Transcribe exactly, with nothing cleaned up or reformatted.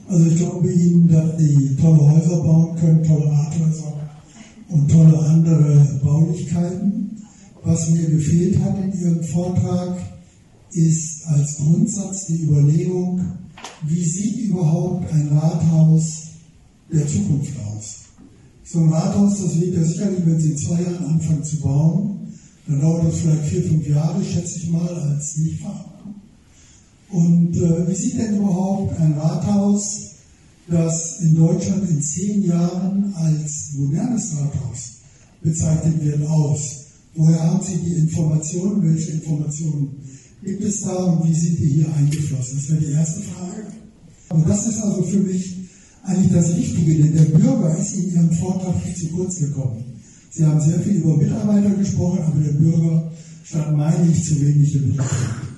Also ich glaube Ihnen, dass Sie tolle Häuser bauen können, tolle Rathäuser und tolle andere Baulichkeiten. Was mir gefehlt hat in Ihrem Vortrag, ist als Grundsatz die Überlegung, wie sieht überhaupt ein Rathaus der Zukunft aus? So ein Rathaus, das liegt ja sicherlich, wenn Sie in zwei Jahren anfangen zu bauen, dann dauert das vielleicht vier, fünf Jahre, schätze ich mal, als Nichtfachmann. Und äh, wie sieht denn überhaupt ein Rathaus, das in Deutschland in zehn Jahren als modernes Rathaus bezeichnet wird, aus? Woher haben Sie die Informationen? Welche Informationen gibt es da und wie sind die hier eingeflossen? Das wäre die erste Frage. Aber das ist also für mich eigentlich das Wichtige, denn der Bürger ist in Ihrem Vortrag viel zu kurz gekommen. Sie haben sehr viel über Mitarbeiter gesprochen, aber der Bürger stand, meine ich, zu wenig im Mittelpunkt.